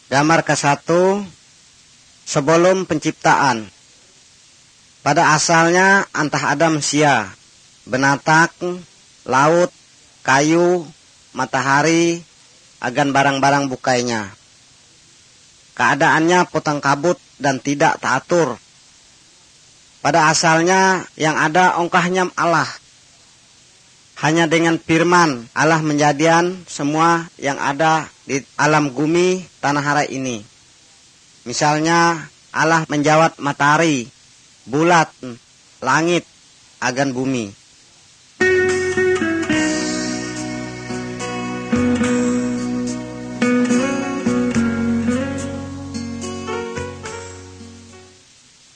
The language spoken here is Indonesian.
Gambar ke-1, sebelum penciptaan. Pada asalnya antah ada manusia, binatang, laut, kayu, matahari, agan barang-barang bukainya. Keadaannya potong kabut dan tidak teratur. Pada asalnya yang ada ongkahnya Allah. Hanya dengan firman Allah menjadikan semua yang ada di alam bumi tanah hara ini. Misalnya Allah menjawat matahari, bulat, langit, agan bumi.